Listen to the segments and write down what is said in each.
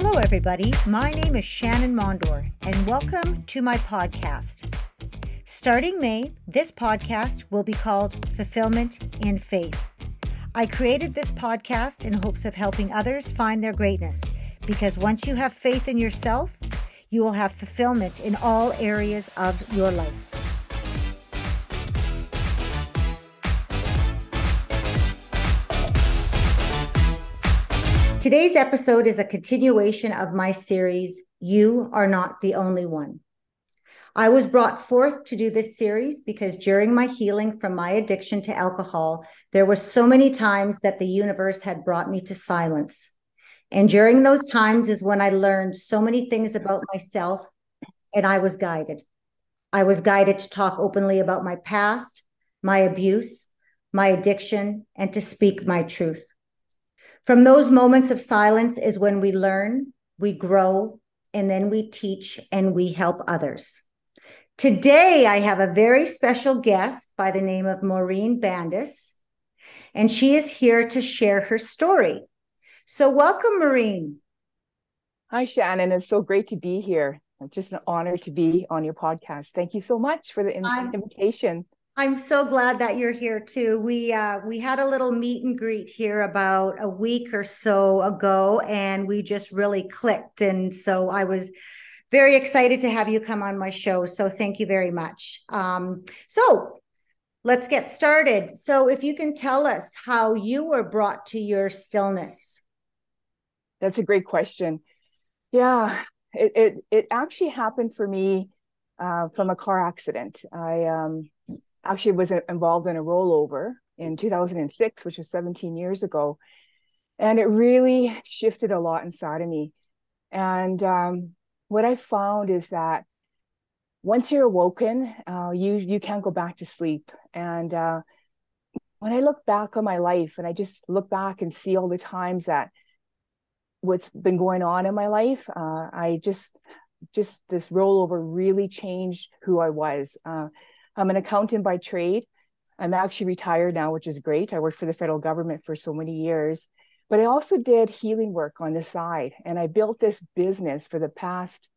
Hello, everybody. My name is Shannon Mondor, and welcome to my podcast. Starting May, this podcast will be called Fulfillment in Faith. I created this podcast in hopes of helping others find their greatness, because once you have faith in yourself, you will have fulfillment in all areas of your life. Today's episode is a continuation of my series, You Are Not the Only One. I was brought forth to do this series because during my healing from my addiction to alcohol, there were so many times that the universe had brought me to silence. And during those times is when I learned so many things about myself, and I was guided. I was guided to talk openly about my past, my abuse, my addiction, and to speak my truth. From those moments of silence is when we learn, we grow, and then we teach and we help others. Today, I have a very special guest by the name of Maureen Bandis, and she is here to share her story. So welcome, Maureen. Hi, Shannon. It's so great to be here. It's just an honor to be on your podcast. Thank you so much for the invitation. I'm so glad that you're here too. We had a little meet and greet here about a week or so ago, and we just really clicked. And so I was very excited to have you come on my show. So thank you very much. So let's get started. So if you can tell us how you were brought to your stillness. That's a great question. Yeah, it actually happened for me from a car accident. I actually was involved in a rollover in 2006, which was 17 years ago. And it really shifted a lot inside of me. And what I found is that once you're awoken, you can't go back to sleep. And when I look back on my life and I just look back and see all the times that what's been going on in my life, I just this rollover really changed who I was. I'm an accountant by trade. I'm actually retired now, which is great. I worked for the federal government for so many years, but I also did healing work on the side. And I built this business for the past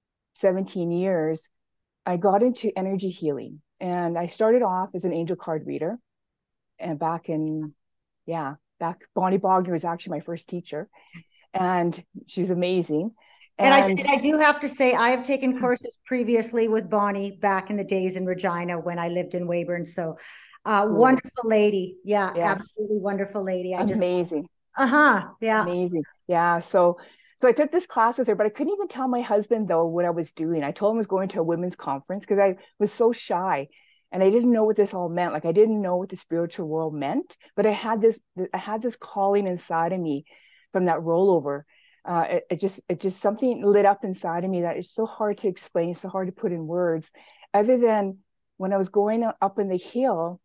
17 years. I got into energy healing, and I started off as an angel card reader. And back Bonnie Bogner was actually my first teacher, and she was amazing. And I do have to say, I have taken courses previously with Bonnie back in the days in Regina when I lived in Weyburn. So wonderful lady. Yeah, yes. Absolutely wonderful lady. Amazing. Yeah. Amazing. Yeah. So I took this class with her, but I couldn't even tell my husband, though, what I was doing. I told him I was going to a women's conference because I was so shy and I didn't know what this all meant. Like, I didn't know what the spiritual world meant, but I had this calling inside of me from that rollover. It just something lit up inside of me that is so hard to explain, so hard to put in words. Other than when I was going up in the hill,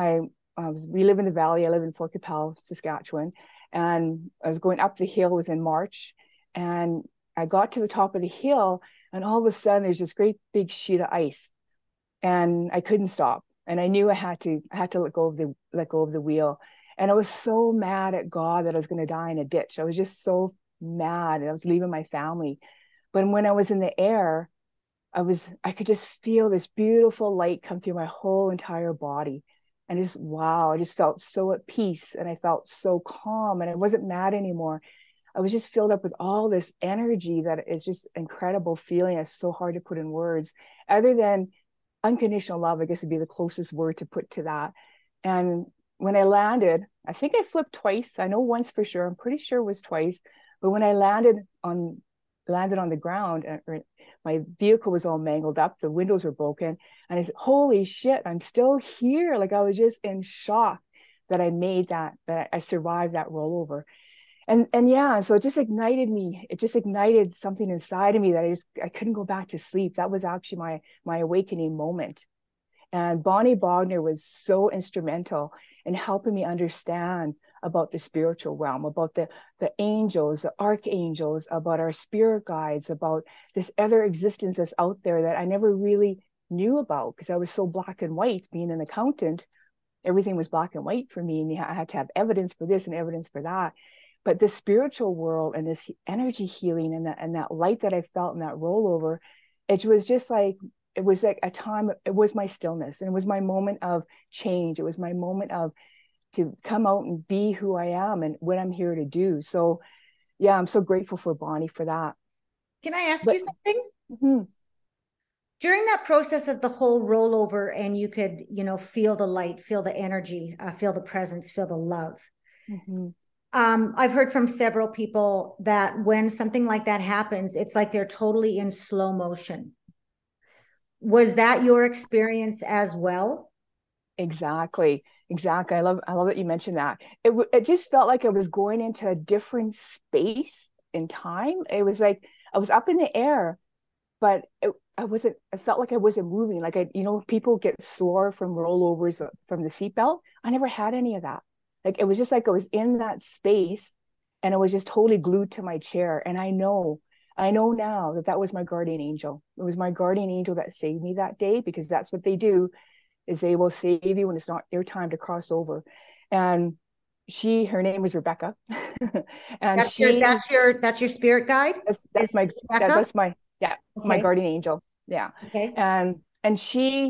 we live in the valley. I live in Fort Qu'Appelle, Saskatchewan, and I was going up the hill. It was in March, and I got to the top of the hill, and all of a sudden there's this great big sheet of ice, and I couldn't stop. And I knew I had to let go of the wheel. And I was so mad at God that I was going to die in a ditch. I was just so mad, and I was leaving my family. But when I was in the air, I could just feel this beautiful light come through my whole entire body. And I just felt so at peace, and I felt so calm, and I wasn't mad anymore. I was just filled up with all this energy that is just incredible feeling. It's so hard to put in words. Other than unconditional love, I guess would be the closest word to put to that. And when I landed, I think I flipped twice. I know once for sure. I'm pretty sure it was twice. But when I landed on the ground, my vehicle was all mangled up. The windows were broken. And I said, holy shit, I'm still here. Like, I was just in shock that I survived that rollover. And yeah, so it just ignited me. It just ignited something inside of me that I couldn't go back to sleep. That was actually my awakening moment. And Bonnie Bogner was so instrumental in helping me understand about the spiritual realm, about the angels, the archangels, about our spirit guides, about this other existence that's out there that I never really knew about because I was so black and white. Being an accountant, everything was black and white for me, and I had to have evidence for this and evidence for that. but this spiritual world and this energy healing and that light that I felt in that rollover, it was just like, it was like a time, it was my stillness, and it was my moment of change. It was my moment of to come out and be who I am and what I'm here to do. So yeah, I'm so grateful for Bonnie for that. Can I ask But you something? mhm, During that process of the whole rollover, and you could, feel the light, feel the energy, feel the presence, feel the love. mhm. I've heard from several people that when something like that happens, it's like they're totally in slow motion. Was that your experience as well? Exactly. Exactly. I love that you mentioned that. It just felt like I was going into a different space in time. It was like I was up in the air, but I wasn't, I felt like I wasn't moving. Like people get sore from rollovers from the seatbelt. I never had any of that. Like it was just like I was in that space and I was just totally glued to my chair. And I know now that that was my guardian angel. It was my guardian angel that saved me that day, because that's what they do, is they will save you when it's not your time to cross over. And her name was Rebecca. And That's your she, that's your that's your spirit guide? Is that's my, Rebecca? that's my, yeah, my Okay. guardian angel. Yeah. Okay. And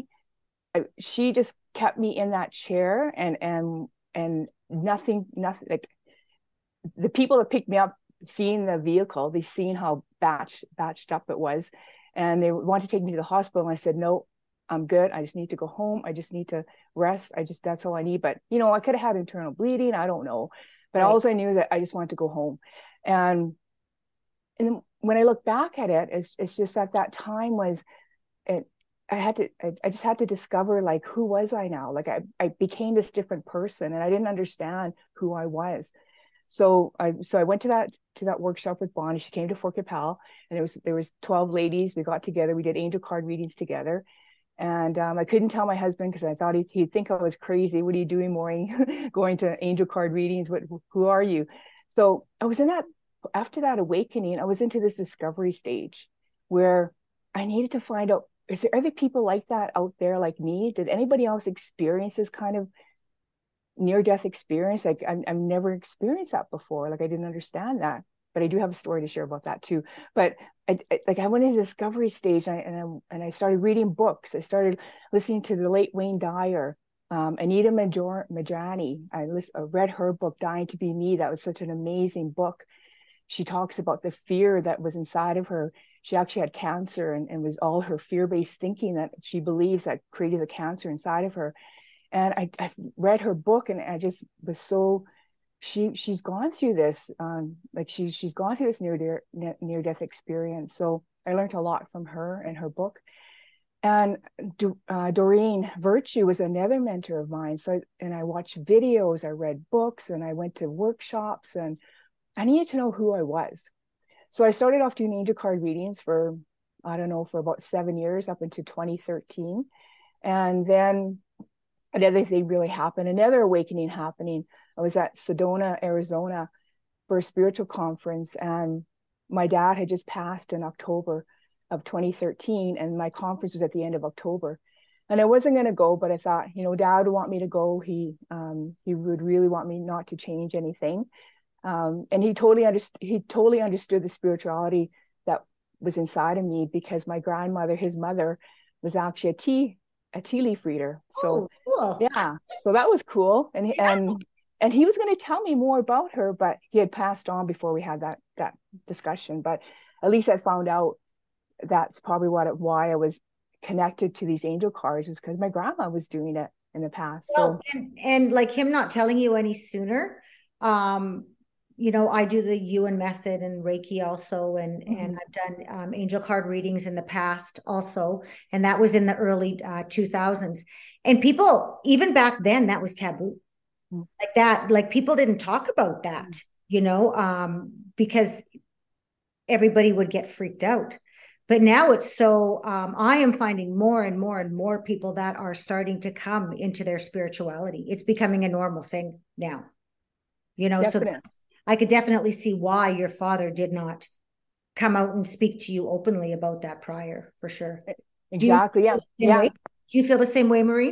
she just kept me in that chair, and nothing like the people that picked me up, seeing the vehicle, they seen how batched up it was, and they wanted to take me to the hospital. And I said, no, I'm good. I just need to go home. I just need to rest. That's all I need. But I could have had internal bleeding. I don't know. But Right. all I knew is that I just wanted to go home. And then when I look back at it, it's just that time was it. I just had to discover, like, who was I now? Like I became this different person, and I didn't understand who I was. So I went to that workshop with Bonnie. She came to Fort Capel, and there was 12 ladies. We got together. We did angel card readings together, and I couldn't tell my husband because I thought he'd think I was crazy. What are you doing, Maureen? Going to angel card readings? Who are you? So I was in that. After that awakening, I was into this discovery stage where I needed to find out, is there other people like that out there like me? Did anybody else experience this kind of near death experience? Like I've never experienced that before. Like I didn't understand that, but I do have a story to share about that too. But I went into discovery stage, and I started reading books. I started listening to the late Wayne Dyer, Anita Majani. I read her book, Dying to Be Me. That was such an amazing book. She talks about the fear that was inside of her. She actually had cancer, and was all her fear-based thinking that she believes that created the cancer inside of her. And I read her book, and I just was so, she's gone through this, like she's gone through this near death experience. So I learned a lot from her and her book. And Doreen Virtue was another mentor of mine. And I watched videos, I read books, and I went to workshops, and I needed to know who I was. So I started off doing angel card readings for, I don't know, for about 7 years, up into 2013. And then another thing really happened, another awakening happening. I was at Sedona, Arizona for a spiritual conference, and my dad had just passed in October of 2013, and my conference was at the end of October. And I wasn't going to go, but I thought, Dad would want me to go. He would really want me not to change anything. And he totally understood the spirituality that was inside of me, because my grandmother, his mother, was actually a tea leaf reader. So Oh, cool. yeah, so that was cool. And he was going to tell me more about her, but he had passed on before we had that discussion. But at least I found out that's probably why I was connected to these angel cards, was because my grandma was doing it in the past. Well, So and like him not telling you any sooner, um, I do the Yuan method and Reiki also, and mhm, I've done angel card readings in the past also, and that was in the early 2000s. And people, even back then, that was taboo. mhm, Like that, like people didn't talk about that, because everybody would get freaked out. But now it's so, I am finding more and more and more people that are starting to come into their spirituality. It's becoming a normal thing now, so definitely. I could definitely see why your father did not come out and speak to you openly about that prior, for sure. Do you Exactly. feel Yeah. the same way? Yeah. Do you feel the same way, Marie?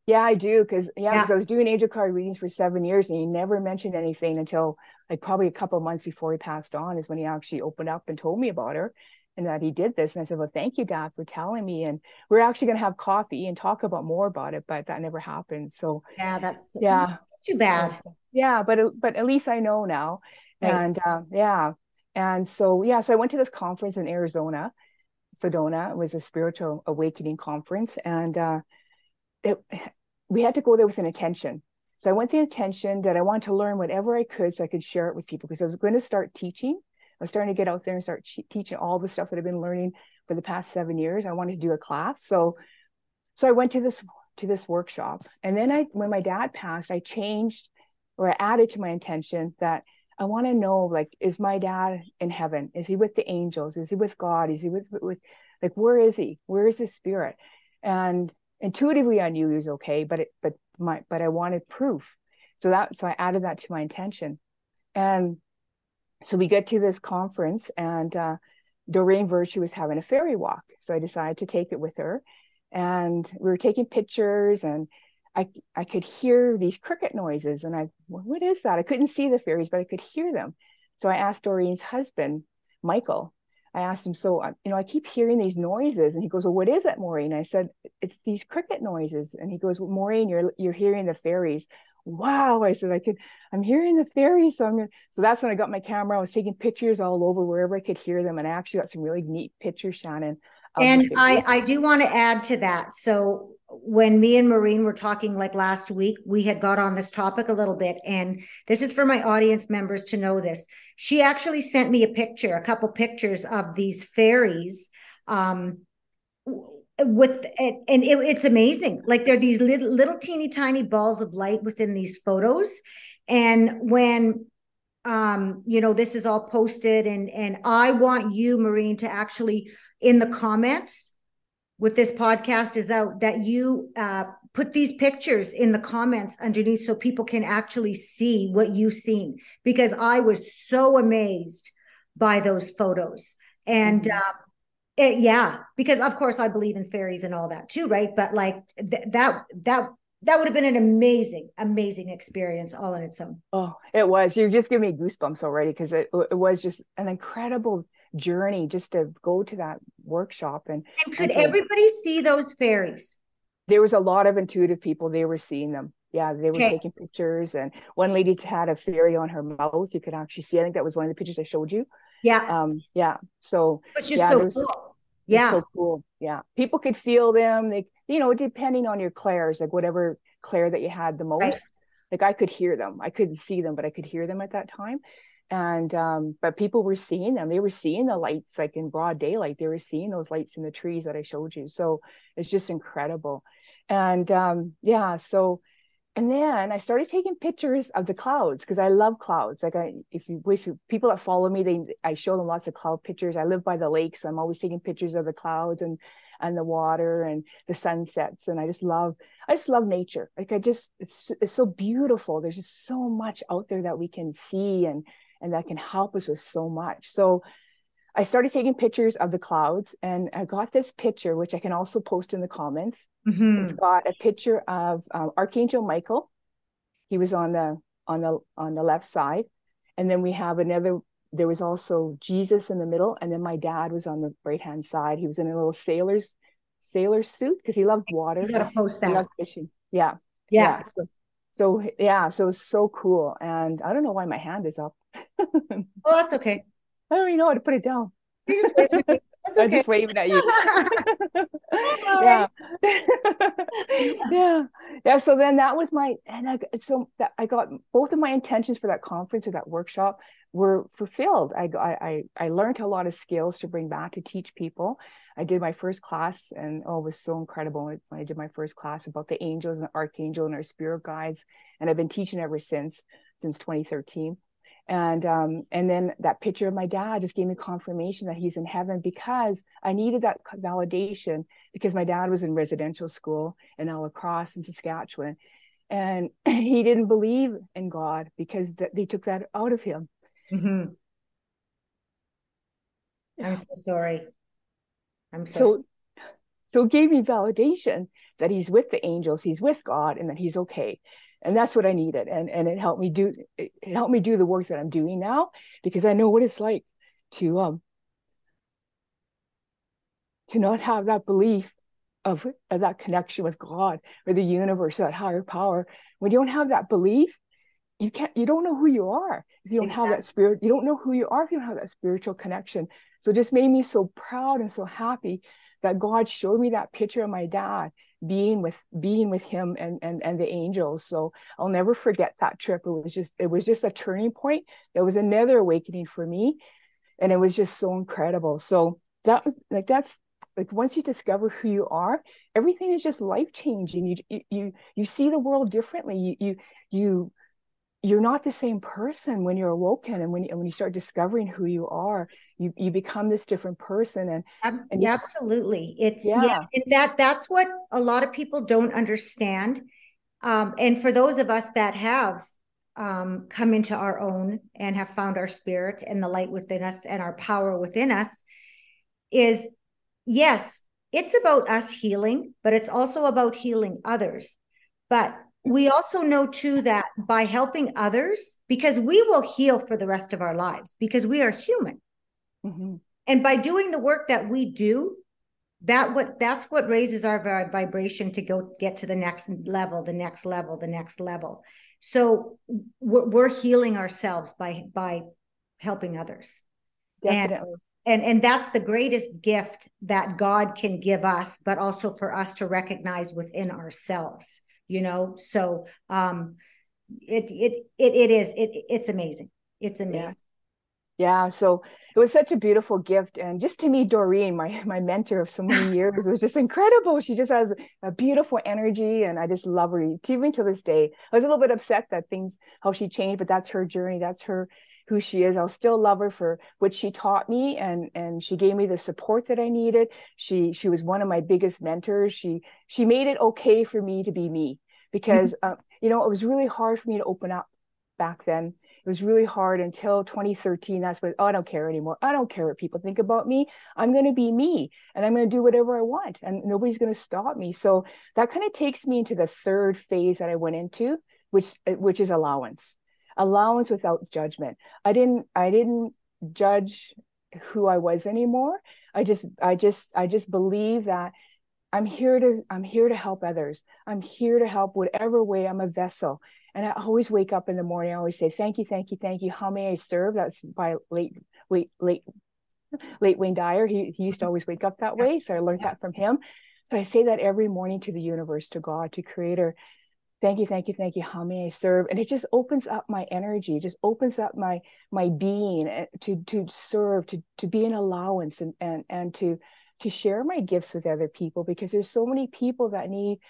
Yeah, I do. Because Yeah. I was doing angel card readings for 7 years, and he never mentioned anything until like probably a couple of months before he passed on is when he actually opened up and told me about her and that he did this. And I said, well, thank you, Dad, for telling me. And we're actually going to have coffee and talk about more about it, but that never happened. So Yeah, that's yeah, too bad. yeah, but at least I know now. Right. And yeah. And so so I went to this conference in Arizona. Sedona. It was a spiritual awakening conference, and it, we had to go there with an intention. So I went the intention that I wanted to learn whatever I could so I could share it with people because I was going to start teaching. I was starting to get out there and start teaching all the stuff that I've been learning for the past 7 years. I wanted to do a class. So I went to this workshop. And then when my dad passed, I changed or I added to my intention that I want to know, like, is my dad in heaven? Is he with the angels? Is he with God? Is he with like, where is he? Where is his spirit? And intuitively I knew he was okay, but I wanted proof. So I added that to my intention. And so we get to this conference, and Doreen Virtue was having a fairy walk. So I decided to take it with her. And we were taking pictures, and I could hear these cricket noises. And what is that? I couldn't see the fairies, but I could hear them. So I asked Doreen's husband, Michael, I asked him, so, I keep hearing these noises. And he goes, well, what is it, Maureen? I said, it's these cricket noises. And he goes, well, Maureen, you're hearing the fairies. Wow. I said, I'm hearing the fairies. So that's when I got my camera. I was taking pictures all over wherever I could hear them. And I actually got some really neat pictures, Shannon, of the And fairies. I do want to add to that. So when me and Maureen were talking like last week, we had got on this topic a little bit, and this is for my audience members to know this. She actually sent me a couple pictures of these fairies, with it, and it's amazing. Like they're these little teeny tiny balls of light within these photos, and when this is all posted, and I want you, Maureen, to actually in the comments with this podcast is out that you put these pictures in the comments underneath so people can actually see what you've seen, because I was so amazed by those photos. And yeah, because of course I believe in fairies and all that too, right? But like that would have been an amazing experience all on its own. Oh, it was. You just give me goosebumps already because it was just an incredible journey just to go to that workshop And could and to everybody see those fairies? there was a lot of intuitive people. They were seeing them. Yeah, they were Okay. taking pictures, and one lady had a fairy on her mouth. You could actually see. I think that was one of the pictures I showed you. Yeah. Yeah. So It's just yeah, so cool. it's Yeah. so cool. Yeah, people could feel them. They, depending on your clairs, like whatever clair that you had the Right. most. Like I could hear them. I couldn't see them, but I could hear them at that time. And but people were seeing them. They were seeing the lights like in broad daylight. They were seeing those lights in the trees that I showed you. So it's just incredible. And so and then I started taking pictures of the clouds because I love clouds. Like if you people that follow me, I show them lots of cloud pictures. I live by the lake, so I'm always taking pictures of the clouds and the water and the sunsets. And I just love nature. Like it's so beautiful. There's just so much out there that we can see and that can help us with so much. So I started taking pictures of the clouds, and I got this picture, which I can also post in the comments. It's Mm-hmm. got a picture of Archangel Michael. He was on the left side, and then we have another. There was also Jesus in the middle, and then my dad was on the right hand side. He was in a little sailor suit because he loved You water. got to post He that. loved fishing. Yeah, Yeah. yeah. So it's so cool. And I don't know why my hand is up. I Well, that's okay. don't even know how to put it down. You're just waving at me. That's I'm okay. just waving at you. All right. Yeah. Yeah. Yeah. So then that was I got both of my intentions for that conference or that workshop were fulfilled. I learned a lot of skills to bring back to teach people. I did my first class, and it was so incredible when I did my first class about the angels and the archangel and our spirit guides. And I've been teaching ever since 2013. And then that picture of my dad just gave me confirmation that he's in heaven because I needed that validation because my dad was in residential school in La Crosse in Saskatchewan, and he didn't believe in God because they took that out of him. Mm-hmm. I'm Yeah. so sorry. I'm so sorry. So So it gave me validation that he's with the angels, he's with God, and that he's okay. And that's what I needed. And it helped me do the work that I'm doing now, because I know what it's like to not have that belief of that connection with God or the universe, that higher power. When you don't have that belief, you don't know who you are if you don't have that spirit. You don't know who you are if you don't have that spiritual connection. So it just made me so proud and so happy that God showed me that picture of my dad being with him and the angels. So I'll never forget that trip. It was just a turning point. There was another awakening for me, and it was just so incredible. So that's like, once you discover who you are, everything is just life changing. You see the world differently. You're not the same person when you're awoken, and when you start discovering who you are, you become this different person. And absolutely, it's that's what a lot of people don't understand. And for those of us that have come into our own and have found our spirit and the light within us and our power within us, is yes, it's about us healing, but it's also about healing others. But we also know too that by helping others, because we will heal for the rest of our lives, because we are human. Mm-hmm. And by doing the work that we do, that's what raises our vibration to go get to the next level, the next level, the next level. So we're healing ourselves by helping others. Definitely. And that's the greatest gift that God can give us, but also for us to recognize within ourselves, you know? So it's amazing. It's amazing. Yeah, so it was such a beautiful gift. And just to meet Doreen, my mentor of so many years, was just incredible. She just has a beautiful energy, and I just love her even to this day. I was a little bit upset that how she changed, but that's her journey. That's who she is. I'll still love her for what she taught me, and she gave me the support that I needed. She was one of my biggest mentors. She made it okay for me to be me, because it was really hard for me to open up back then. It was really hard until 2013. That's when, I don't care anymore. I don't care what people think about me. I'm going to be me, and I'm going to do whatever I want, and nobody's going to stop me. So that kind of takes me into the third phase that I went into, which is allowance. Allowance without judgment. I didn't judge who I was anymore. I just believe that I'm here to help others. I'm here to help whatever way. I'm a vessel. And I always wake up in the morning. I always say, thank you, thank you, thank you. How may I serve? That's by late Wayne Dyer. He used to always wake up that way. So I learned that from him. So I say that every morning to the universe, to God, to Creator. Thank you, thank you, thank you. How may I serve? And it just opens up my energy. It just opens up my being to serve, to be an allowance, and to share my gifts with other people, because there's so many people that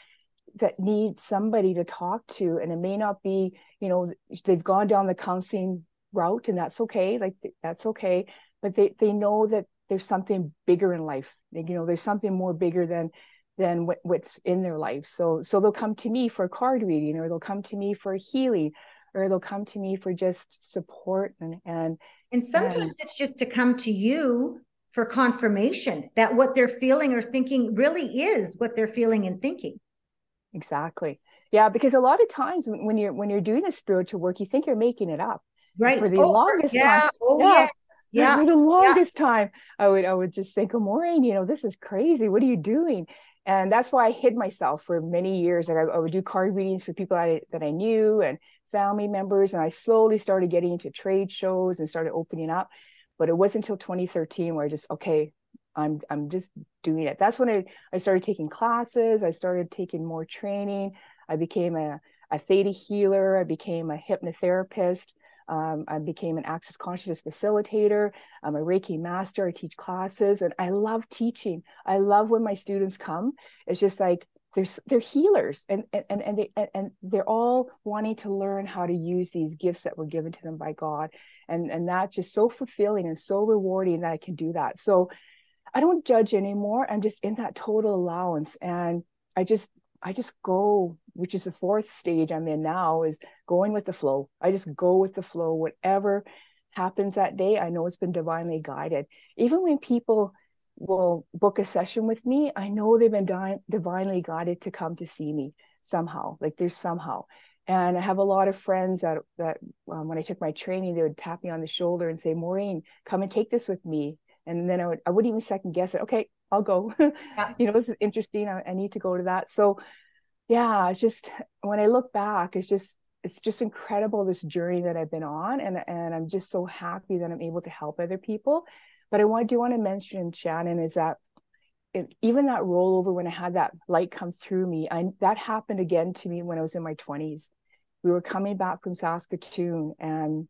need somebody to talk to, and it may not be, they've gone down the counseling route, and that's okay. Like, that's okay, but they know that there's something bigger in life. There's something more bigger than what's in their life. So they'll come to me for a card reading, or they'll come to me for healing, or they'll come to me for just support, and sometimes it's just to come to you for confirmation that what they're feeling or thinking really is what they're feeling and thinking. Exactly. Yeah, because a lot of times when you're doing the spiritual work, you think you're making it up. Right. For the longest time. Yeah. For the longest time, I would just think, oh, Maureen, this is crazy. What are you doing? And that's why I hid myself for many years. Like, I would do card readings for people that I knew and family members. And I slowly started getting into trade shows and started opening up. But it wasn't until 2013 where I just, okay, I'm just doing it. That's when I started taking classes. I started taking more training. I became a theta healer. I became a hypnotherapist. I became an access consciousness facilitator. I'm a Reiki master. I teach classes, and I love teaching. I love when my students come. It's just like they're healers, and they're all wanting to learn how to use these gifts that were given to them by God, and that's just so fulfilling and so rewarding that I can do that. So I don't judge anymore. I'm just in that total allowance, and I just go, which is the fourth stage I'm in now, is going with the flow. I just go with the flow. Whatever happens that day, I know it's been divinely guided. Even when people will book a session with me, I know they've been divinely guided to come to see me somehow. Like there's somehow. And I have a lot of friends that when I took my training, they would tap me on the shoulder and say, Maureen, come and take this with me. And then I wouldn't even second guess it. Okay, I'll go. Yeah. This is interesting. I need to go to that. So yeah, it's just when I look back, it's just incredible, this journey that I've been on, and I'm just so happy that I'm able to help other people. But do want to mention, Shannon, is that even that rollover, when I had that light come through me, that happened again to me when I was in my 20s. We were coming back from Saskatoon, and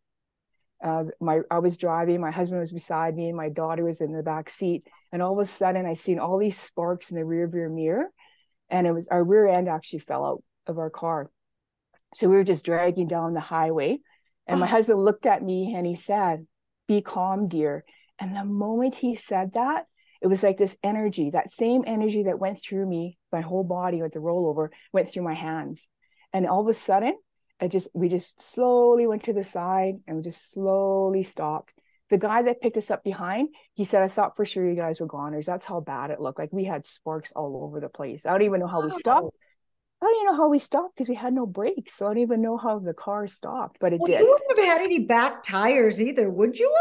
I was driving, my husband was beside me, and my daughter was in the back seat, and all of a sudden I seen all these sparks in the rear view mirror, and it was our rear end actually fell out of our car. So we were just dragging down the highway, and my husband looked at me and he said, "Be calm, dear." And the moment he said that, it was like this energy, that same energy that went through me, my whole body with the rollover, went through my hands. And all of a sudden, we just slowly went to the side and we just slowly stopped. The guy that picked us up behind, he said, "I thought for sure you guys were goners." That's how bad it looked. Like we had sparks all over the place. I don't even know how we stopped. Oh. I don't even know how we stopped because we had no brakes. So I don't even know how the car stopped, but it Well, did. you wouldn't have had any back tires either, would you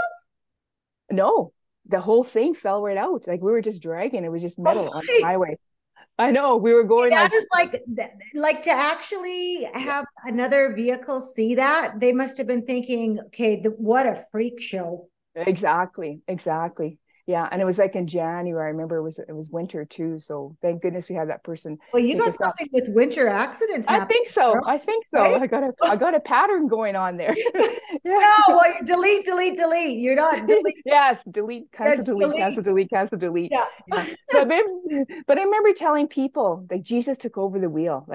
No, the whole thing fell right out. Like we were just dragging. It was just have? metal on the highway. I know we were going That like, is like to actually yeah, have another vehicle see that. They must have been thinking, okay, what a freak show. exactly, exactly. Yeah, and it was like in January. I remember it was winter too. So thank goodness we had that person Well, you pick got us up. something with winter accidents I happening, think so. girl, I think so. right? I got a pattern going on there. Yeah. No, well, you delete, delete, delete. You're not delete. Yes, delete, That's cancel, delete, cancel, delete. delete, cancel, delete. Yeah. Yeah. But I remember telling people like Jesus took over the wheel.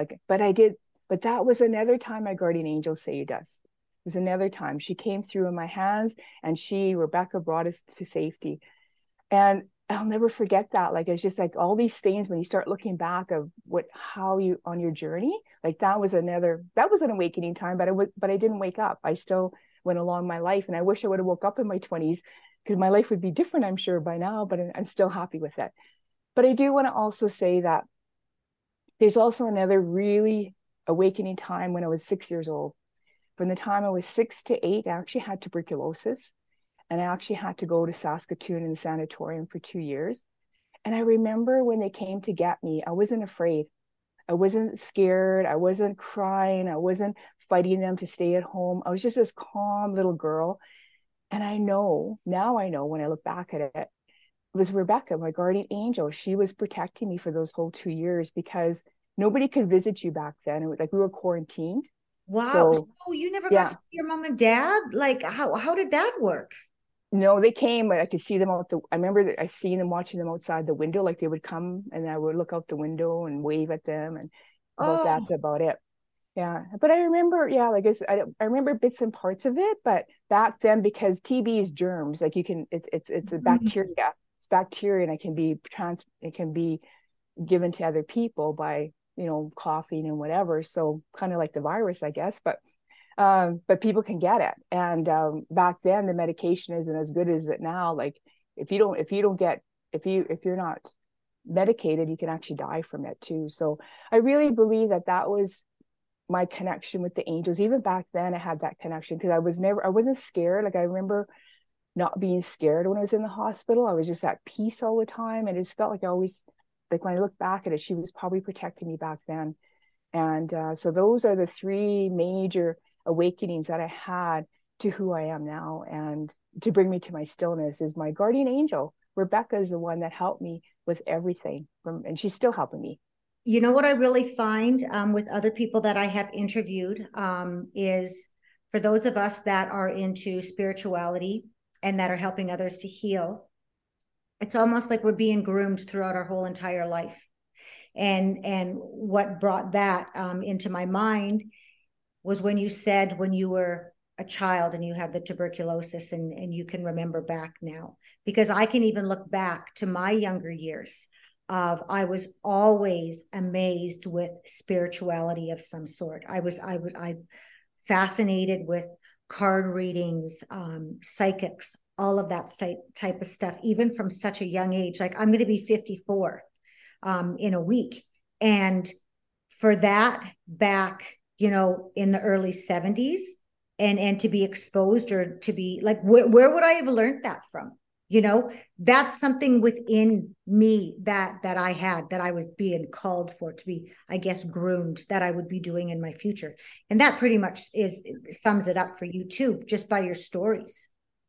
But that was another time my guardian angel saved us. It was another time. She came through in my hands, and Rebecca, brought us to safety. And I'll never forget that. Like it's just like all these things when you start looking back of how you on your journey, like that was an awakening time, but I didn't wake up. I still went along my life, and I wish I would have woke up in my 20s because my life would be different, I'm sure, by now, but I'm still happy with it. But I do want to also say that there's also another really awakening time when I was 6 years old. From the time I was 6 to 8, I actually had tuberculosis, and I actually had to go to Saskatoon in the sanatorium for 2 years. And I remember when they came to get me, I wasn't afraid. I wasn't scared. I wasn't crying. I wasn't fighting them to stay at home. I was just this calm little girl. And I know when I look back at it was Rebecca, my guardian angel. She was protecting me for those whole 2 years because nobody could visit you back then. It was like we were quarantined. Wow. So Oh, you never got yeah, to see your mom and dad? Like how did that work? no, they came. I could see them I remember that I seen them watching them outside the window. Like they would come and I would look out the window and wave at them, and Oh, that's about it. Yeah, but I remember, yeah, like I remember bits and parts of it, but back then because TB is germs, like it's a mm, bacteria. It's bacteria, and it can be given to other people by coughing and whatever. So kind of like the virus, I guess, but people can get it. And back then the medication isn't as good as it now. Like if you don't get if you're not medicated, you can actually die from it too. So I really believe that was my connection with the angels. Even back then I had that connection because I wasn't scared. Like I remember not being scared when I was in the hospital. I was just at peace all the time, and it just felt like I always, like when I look back at it, she was probably protecting me back then. And so those are the three major awakenings that I had to who I am now. And to bring me to my stillness is my guardian angel. Rebecca is the one that helped me with everything and she's still helping me. you know what I really find with other people that I have interviewed is for those of us that are into spirituality and that are helping others to heal, it's almost like we're being groomed throughout our whole entire life. And what brought that into my mind was when you said when you were a child and you had the tuberculosis and you can remember back now, because I can even look back to my younger years of I was always amazed with spirituality of some sort. I fascinated with card readings, psychics, all of that type of stuff, even from such a young age. Like I'm going to be 54 in a week. And for that back, in the early 70s, and to be exposed, or to be like, where would I have learned that from? That's something within me that I had, that I was being called for, to be, I guess, groomed, that I would be doing in my future. And that pretty much sums it up for you too, just by your stories.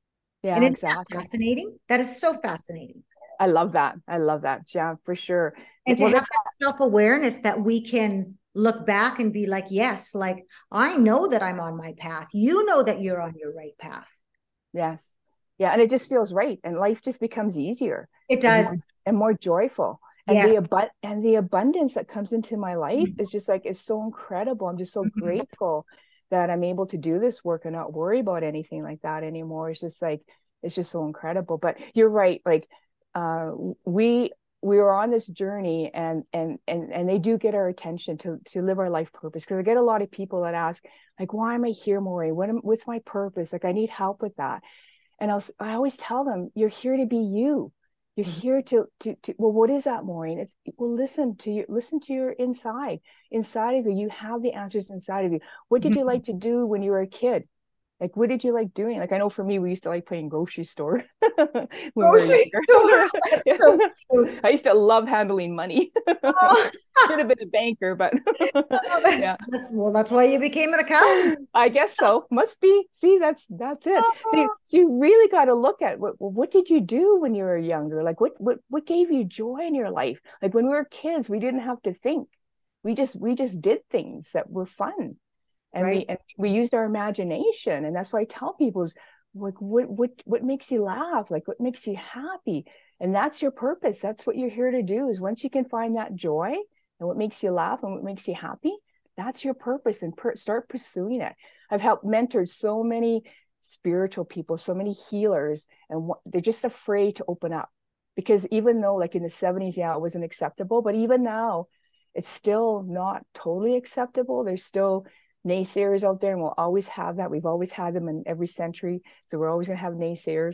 And Yeah, isn't that exactly. fascinating? That is so fascinating. I love that. I love that. Yeah, for sure. And to Well, have that self-awareness that we can look back and be like, yes, like I know that I'm on my path. You know that you're on your right path. yes. Yeah, and it just feels right, and life just becomes easier It and does. more joyful. And Yes. the abundance that comes into my life is just like, it's so incredible. I'm just so Mhm. grateful that I'm able to do this work and not worry about anything like that anymore. It's just like, it's just so incredible. But you're right, like uh we we are on this journey, and they do get our attention to live our life purpose, because I get a lot of people that ask, like, why am I here, Maureen? What's my purpose? Like, I need help with that. And I always tell them, you're here to be you. You're here to well, what is that, Maureen? It's, well, listen to your inside of you. You have the answers inside of you. What did you Mhm. like to do when you were a kid? Like, what did you like doing? Like, I know for me, we used to like playing grocery store when we were Grocery younger. store. That's so cute. I used to love handling money. Oh, Should have been a banker, but yeah. that's why you became an accountant. I guess so. Must be. See, that's it. So you really got to look at what did you do when you were younger? Like, what gave you joy in your life? Like, when we were kids, we didn't have to think. We just did things that were fun, and Right. we used our imagination. And that's why I tell people is, like, what makes you laugh? Like, what makes you happy? And that's your purpose. That's what you're here to do. Is once you can find that joy and what makes you laugh and what makes you happy, that's your purpose, and start pursuing it. I've helped mentor so many spiritual people, so many healers, and they're just afraid to open up, because even though, like, in the 70s, yeah, it wasn't acceptable, but even now it's still not totally acceptable. There's still naysayers out there, and we'll always have that. We've always had them in every century, so we're always going to have naysayers.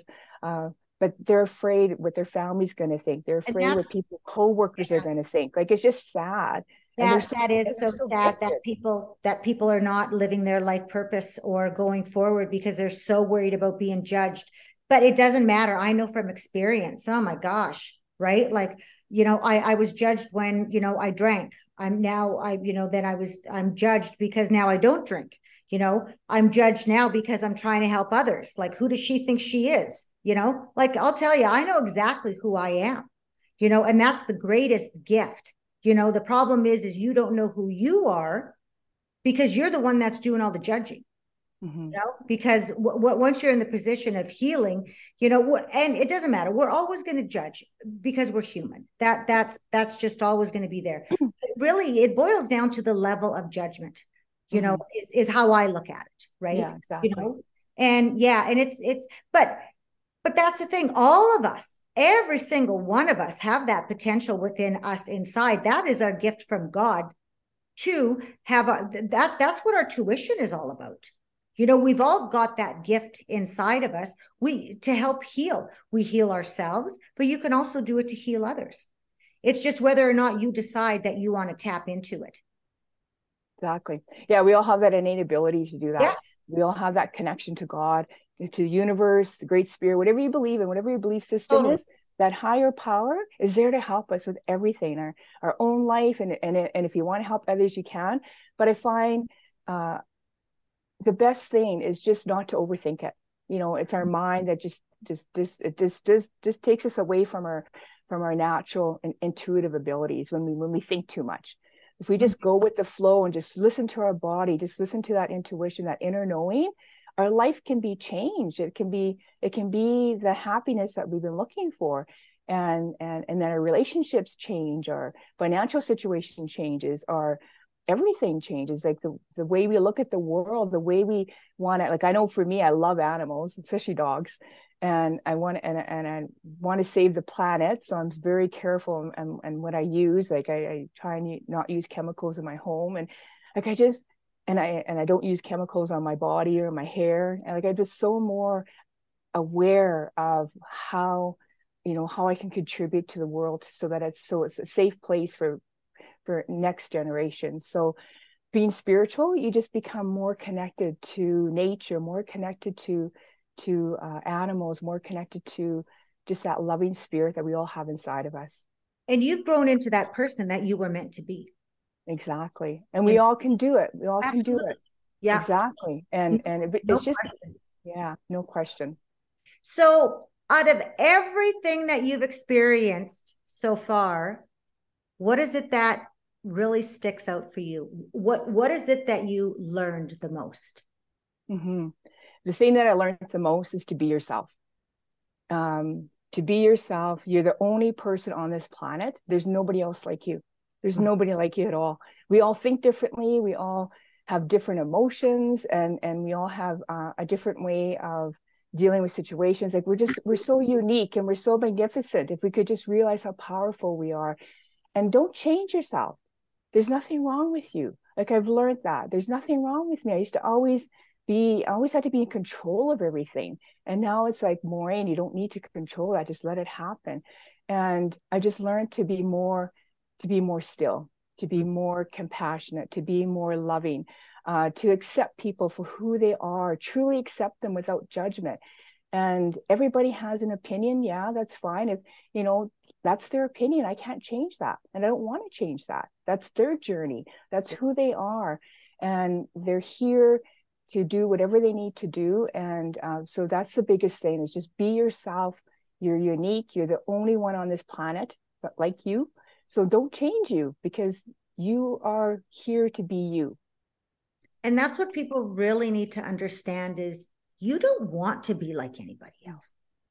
But they're afraid what their family's going to think. They're And afraid what people, co-workers, are going to think. Like, it's just sad. And they're that is they're so so sad gifted. that people are not living their life purpose or going forward because they're so worried about being judged. But it doesn't matter. I know from experience. Oh my gosh, right? Like, I was judged when, I drank. I'm now I, then I'm judged because now I don't drink. I'm judged now because I'm trying to help others. Like, who does she think she is? Like, I'll tell you, I know exactly who I am, and that's the greatest gift. The problem is you don't know who you are because you're the one that's doing all the judging. Mm-hmm. Because once you're in the position of healing, and it doesn't matter. We're always going to judge because we're human. That's just always going to be there. But really, it boils down to the level of judgment. Mm-hmm. Is how I look at it, right? Yeah, exactly. And yeah, and but that's the thing. All of us, every single one of us, have that potential within us inside. That is our gift from God to have that's what our tuition is all about. We've all got that gift inside of us. We to help heal. We heal ourselves, but you can also do it to heal others. It's just whether or not you decide that you want to tap into it. Exactly. Yeah, we all have that innate ability to do Yeah. that. We all have that connection to God, to the universe, the great spirit, whatever you believe in, whatever your belief system Totally. is, that higher power is there to help us with everything, our own life. And if you want to help others, you can. But I find uh, the best thing is just not to overthink it. It's our mind that just takes us away from our natural and intuitive abilities when we think too much. If we just go with the flow and just listen to our body, just listen to that intuition, that inner knowing, our life can be changed. It can be the happiness that we've been looking for. And then our relationships change, our financial situation changes, our everything changes. Like the way we look at the world, the way we want to, like, I know for me, I love animals, especially dogs, and I want to save the planet. So I'm very careful and what I use. Like, I try and not use chemicals in my home, and like I don't use chemicals on my body or my hair. And like, I'm just so more aware of how, how I can contribute to the world so that it's a safe place for next generation. So being spiritual, you just become more connected to nature, more connected to animals, more connected to just that loving spirit that we all have inside of us. And you've grown into that person that you were meant to be. Exactly. And we all can do it. We all Absolutely. can do it. Yeah. Exactly. And No it's just, question. yeah, no question. So out of everything that you've experienced so far, what is it that really sticks out for you? What is it that you learned the most? Mm-hmm. The thing that I learned the most is to be yourself. To be yourself. You're the only person on this planet. There's nobody else like you. There's nobody like you at all. We all think differently. We all have different emotions, and we all have a different way of dealing with situations. Like we're so unique and we're so magnificent. If we could just realize how powerful we are, and don't change yourself. There's nothing wrong with you. Like I've learned that there's nothing wrong with me. I always had to be in control of everything. And now it's like, Maureen, you don't need to control that. Just let it happen. And I just learned to be more still, to be more compassionate, to be more loving, to accept people for who they are, truly accept them without judgment. And everybody has an opinion. Yeah, that's fine. If, that's their opinion. I can't change that. And I don't want to change that. That's their journey. That's who they are. And they're here to do whatever they need to do. And so that's the biggest thing, is just be yourself. You're unique. You're the only one on this planet but like you. So don't change you, because you are here to be you. And that's what people really need to understand is you don't want to be like anybody else.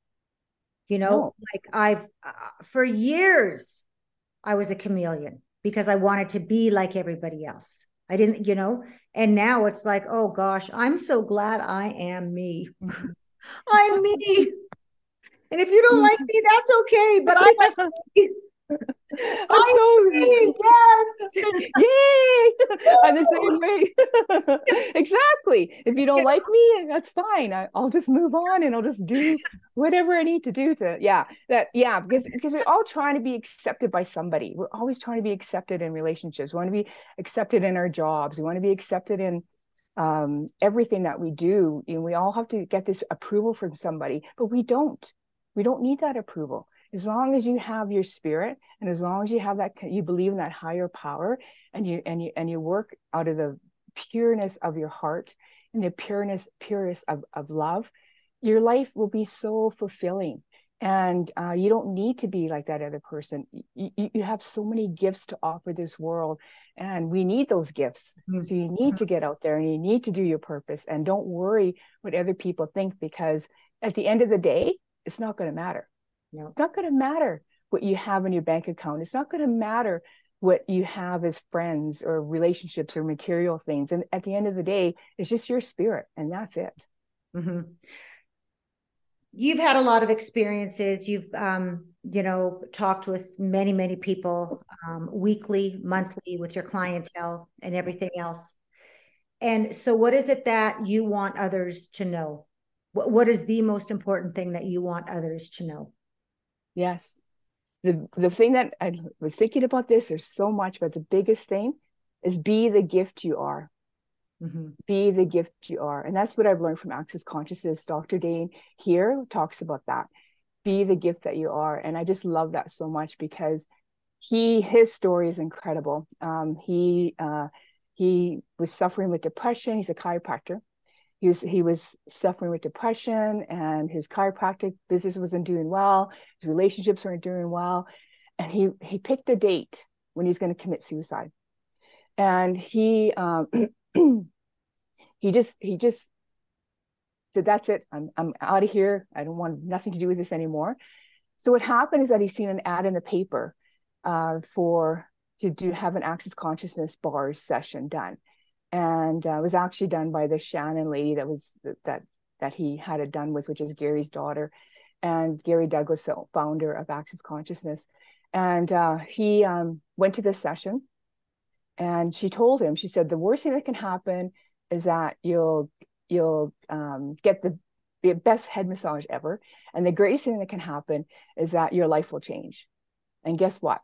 No. Like I've for years I was a chameleon because I wanted to be like everybody else. I didn't, and now it's like, oh gosh, I'm so glad I am me. Mhm. I'm me. And if you don't like me, that's okay. But I like me. I'm I'm so me. Yes. yay! I'm the same way. Exactly. If you don't like me, that's fine. I'll just move on and I'll just do whatever I need to do to, because we're all trying to be accepted by somebody. We're always trying to be accepted in relationships. We want to be accepted in our jobs. We want to be accepted in everything that we do. We all have to get this approval from somebody, but we don't. We don't need that approval. As long as you have your spirit, and as long as you have that, you believe in that higher power, and you work out of the pureness of your heart and the purest of love, your life will be so fulfilling. And you don't need to be like that other person. You have so many gifts to offer this world, and we need those gifts. So you need to get out there and you need to do your purpose, and don't worry what other people think, because at the end of the day, it's not going to matter. No. It's not going to matter what you have in your bank account. It's not going to matter what you have as friends or relationships or material things. And at the end of the day, it's just your spirit, and that's it. Mm-hmm. You've had a lot of experiences. You've, talked with many, many people weekly, monthly with your clientele and everything else. And so, what is it that you want others to know? What is the most important thing that you want others to know? Yes. The thing that I was thinking about this, there's so much, but the biggest thing is be the gift you are. Mm-hmm. Be the gift you are. And that's what I've learned from Access Consciousness. Dr. Dane here talks about that. Be the gift that you are. And I just love that so much, because his story is incredible. He was suffering with depression. He's a chiropractor. He was suffering with depression, and his chiropractic business wasn't doing well. His relationships weren't doing well, and he picked a date when he's going to commit suicide. And he just said, "That's it. I'm out of here. I don't want nothing to do with this anymore." So what happened is that he's seen an ad in the paper to have an Access Consciousness bars session done, and it was actually done by the Shannon lady that he had it done with, which is Gary's daughter, and Gary Douglas, the founder of Access Consciousness. And he went to this session, and she told him, she said, the worst thing that can happen is that you'll get the, the best head massage ever. And the greatest thing that can happen is that your life will change. And guess what?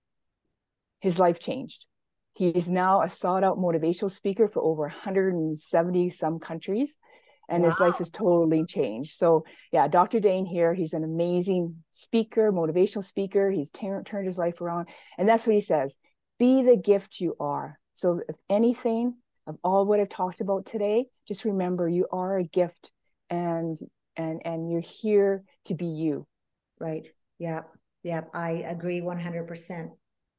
His life changed. He is now a sought out motivational speaker for over 170 some countries, and Wow. his life has totally changed. So yeah, Dr. Dane here, he's an amazing speaker, motivational speaker. He's turned his life around. And that's what he says, be the gift you are. So if anything of all what I've talked about today, just remember you are a gift, and you're here to be you. Right. Yeah. Yeah. I agree 100%.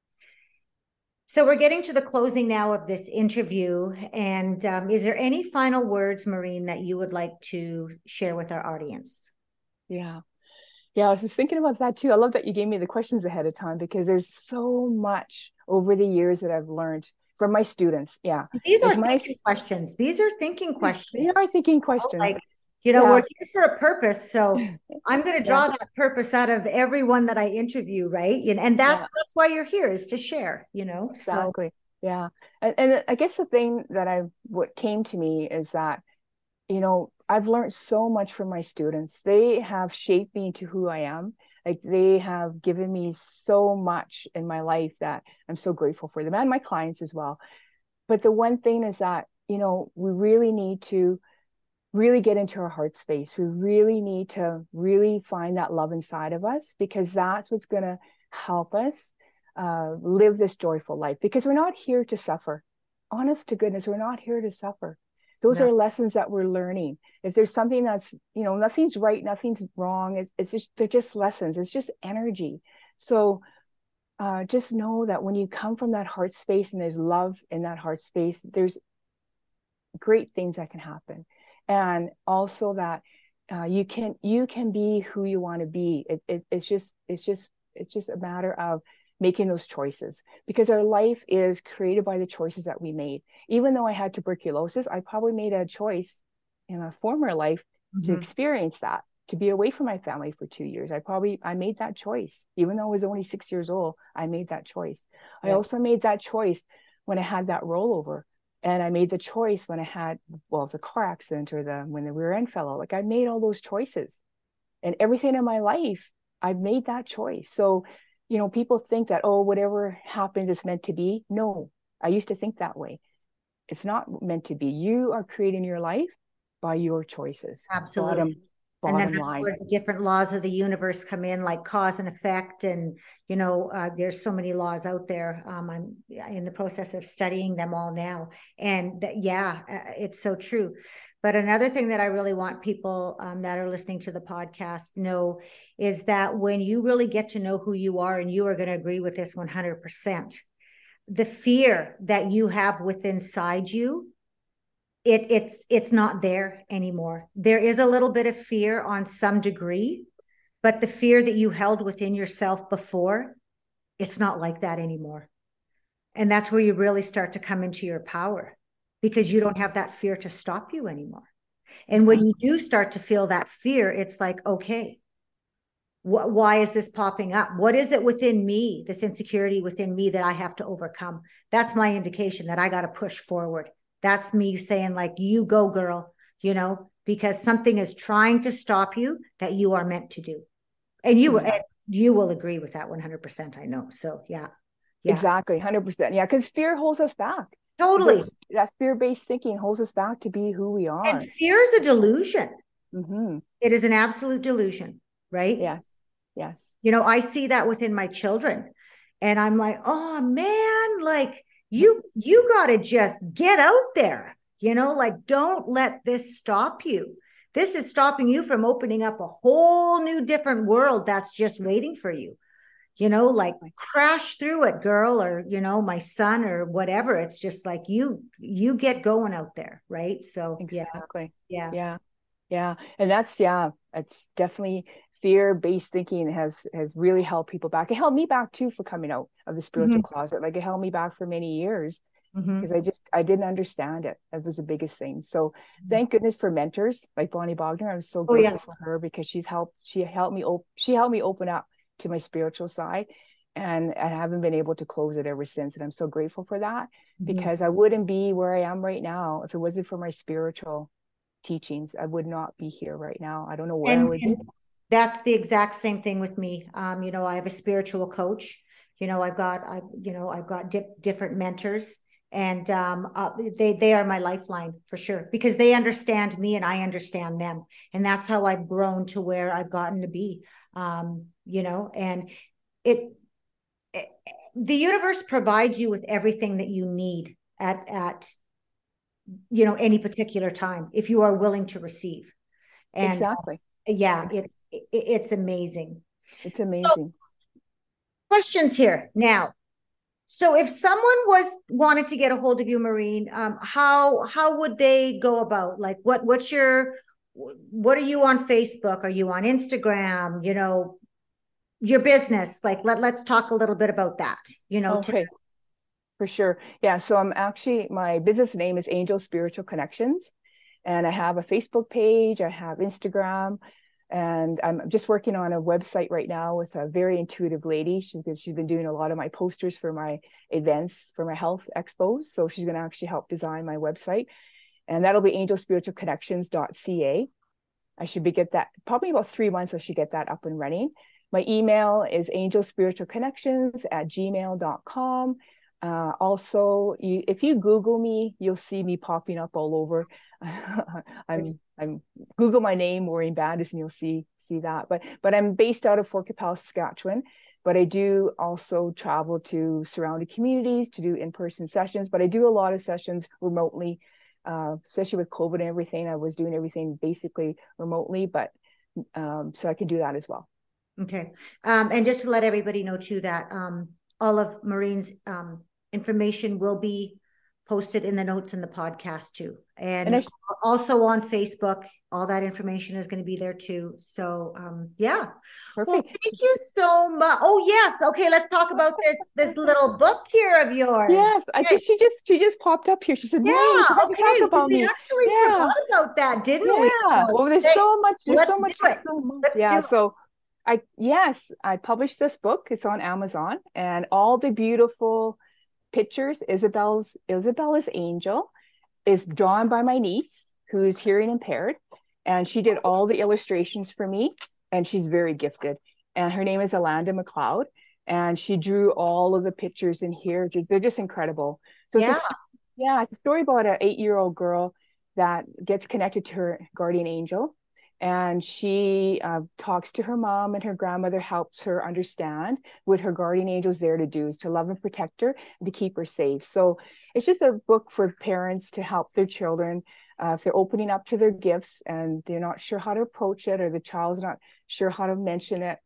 So we're getting to the closing now of this interview. And is there any final words, Maureen, that you would like to share with our audience? Yeah. Yeah, I was thinking about that too. I love that you gave me the questions ahead of time, because there's so much over the years that I've learned from my students. Yeah. These are Like thinking questions. These are thinking they questions. are thinking You know, questions. like, Yeah. we're here for a purpose. So I'm going to Yeah. draw that purpose out of everyone that I interview, right? And Yeah. that's why you're here, is to share, So Exactly. Yeah. And I guess the thing that what came to me is that, I've learned so much from my students. They have shaped me to who I am. Like, they have given me so much in my life that I'm so grateful for them, and my clients as well. But the one thing is that, we really need to really get into our heart space. We really need to really find that love inside of us, because that's what's going to help us live this joyful life, because we're not here to suffer. Honest to goodness, we're not here to suffer. Those no, are lessons that we're learning. If there's something that's, nothing's right, nothing's wrong. They're just lessons. It's just energy. So just know that when you come from that heart space and there's love in that heart space, there's great things that can happen. And also that you can be who you want to be. It's just a matter of making those choices, because our life is created by the choices that we made. Even though I had tuberculosis, I probably made a choice in a former life to experience that, to be away from my family for 2 years. I made that choice. Even though I was only 6 years old, I made that choice. I also made that choice when I had that rollover. And I made the choice when I had, the car accident, or when the rear end fell out. Like, I made all those choices, and everything in my life, I've made that choice. So, people think that, oh, whatever happens is meant to be. No, I used to think that way. It's not meant to be. You are creating your life by your choices. absolutely. And then Bottom that's line. where the different laws of the universe come in, like cause and effect. And, there's so many laws out there. I'm in the process of studying them all now. And it's so true. But another thing that I really want people that are listening to the podcast know is that when you really get to know who you are, and you are going to agree with this 100%, the fear that you have within inside you, it's not there anymore. There is a little bit of fear on some degree, but the fear that you held within yourself before, it's not like that anymore. And that's where you really start to come into your power, because you don't have that fear to stop you anymore. And when you do start to feel that fear, it's like, okay, why is this popping up? What is it within me, this insecurity within me, that I have to overcome? That's my indication that I got to push forward. That's me saying, like, you go, girl, because something is trying to stop you that you are meant to do. And you will agree with that 100%, I know. So yeah. Exactly, 100%. Yeah, because fear holds us back. Totally. That fear-based thinking holds us back to be who we are. And fear is a delusion. Mm-hmm. It is an absolute delusion, right? Yes. I see that within my children, and I'm like, oh man, like, you got to just get out there, like, don't let this stop you. This is stopping you from opening up a whole new different world that's just waiting for you. Like, crash through it, girl, or my son, or whatever. It's just like, you get going out there, right? So exactly. Yeah. And it's definitely fear-based thinking has really held people back. It held me back too, for coming out of the spiritual closet. Like, it held me back for many years, because I didn't understand it. That was the biggest thing. So thank goodness for mentors like Bonnie Bogner. I'm so grateful for her, because she helped me open up to my spiritual side, and I haven't been able to close it ever since. And I'm so grateful for that, because I wouldn't be where I am right now if it wasn't for my spiritual teachings, I would not be here right now. I don't know where I And, would be. and that's the exact same thing with me. You know, I have a spiritual coach. You know, I've got different mentors, and they are my lifeline for sure, because they understand me and I understand them, and that's how I've grown to where I've gotten to be. You know, and it, it the universe provides you with everything that you need at you know, any particular time if you are willing to receive. And Exactly. yeah, it's amazing. It's So amazing. questions here now. So if someone wanted to get a hold of you, Maureen, how would they go about, like, what are you on Facebook? Are you on Instagram? You know, your business, like, let's talk a little bit about that, you know. Okay, for sure. Yeah, so my business name is Angel Spiritual Connections, and I have a Facebook page, I have Instagram, and I'm just working on a website right now with a very intuitive lady. She's been doing a lot of my posters for my events, for my health expos. So she's going to actually help design my website, and that'll be angelspiritualconnections.ca. I should get that probably about 3 months. I should get that up and running. My email is angelspiritualconnections@gmail.com. Also, if you Google me, you'll see me popping up all over. I'm Google my name, Maureen Bandis, and you'll see that. But I'm based out of Fort Capel, Saskatchewan. But I do also travel to surrounding communities to do in-person sessions. But I do a lot of sessions remotely, especially with COVID and everything. I was doing everything basically remotely, but so I can do that as well. Okay. And just to let everybody know too, that all of Maureen's information will be posted in the notes in the podcast too. And also on Facebook, all that information is going to be there too. So yeah. Perfect. Well, thank you so much. Oh yes. Okay, let's talk about this little book here of yours. Yes, she just popped up here. She said, "Maureen, you forgot to talk about me." We actually forgot about that, didn't we? So, well, there's so much. There's so much. So I published this book. It's on Amazon, and all the beautiful pictures. Isabella's angel is drawn by my niece, who is hearing impaired, and she did all the illustrations for me, and she's very gifted. And her name is Alanda McLeod, and she drew all of the pictures in here. They're just incredible. So it's a story about an 8-year-old girl that gets connected to her guardian angel, and she talks to her mom, and her grandmother helps her understand what her guardian angel is there to do, is to love and protect her and to keep her safe. So it's just a book for parents to help their children if they're opening up to their gifts and they're not sure how to approach it, or the child's not sure how to mention it,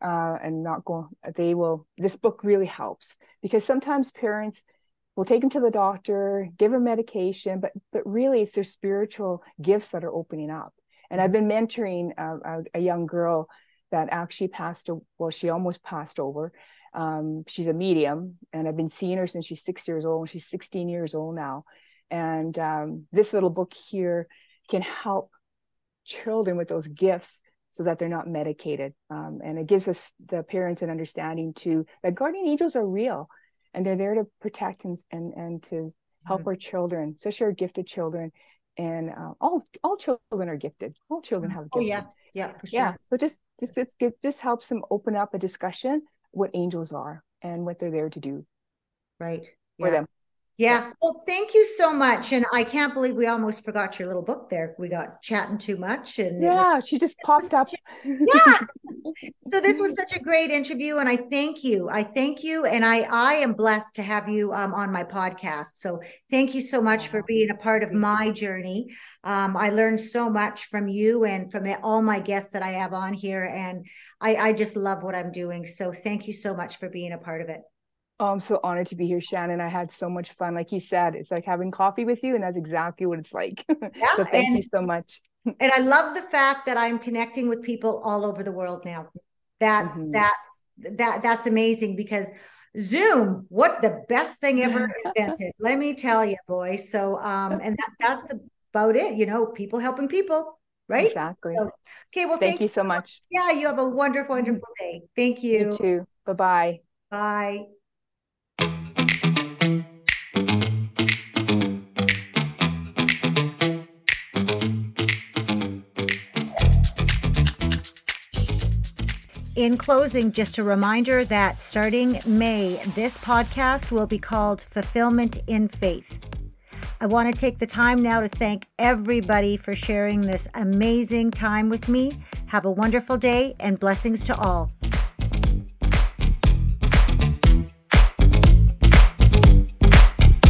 and not go. This book really helps, because sometimes parents will take them to the doctor, give them medication, but really it's their spiritual gifts that are opening up. And I've been mentoring a young girl that actually she almost passed over. She's a medium, and I've been seeing her since she's 6 years old. She's 16 years old now. And this little book here can help children with those gifts so that they're not medicated. And it gives us, the parents, an understanding too, that guardian angels are real, and they're there to protect and to help our children, especially our gifted children. And all children are gifted. All children have gifts. Oh yeah, for sure. Yeah. So it just helps them open up a discussion what angels are and what they're there to do. Right. For them. Yeah. Well, thank you so much. And I can't believe we almost forgot your little book there. We got chatting too much. And she just popped up. Yeah. So this was such a great interview, and I thank you. And I am blessed to have you on my podcast. So thank you so much for being a part of my journey. I learned so much from you and from all my guests that I have on here, and I just love what I'm doing. So thank you so much for being a part of it. Oh, I'm so honored to be here, Shannon. I had so much fun. Like you said, it's like having coffee with you, and that's exactly what it's like. Yeah, so thank you so much. And I love the fact that I'm connecting with people all over the world now. That's amazing, because Zoom, what the best thing ever invented. Let me tell you, boy. So and that's about it, you know, people helping people, right? Exactly. So, okay, well, thank you so much. Yeah, you have a wonderful, wonderful day. Thank you. You too. Bye-bye. Bye. In closing, just a reminder that starting May, this podcast will be called Fulfillment in Faith. I want to take the time now to thank everybody for sharing this amazing time with me. Have a wonderful day and blessings to all.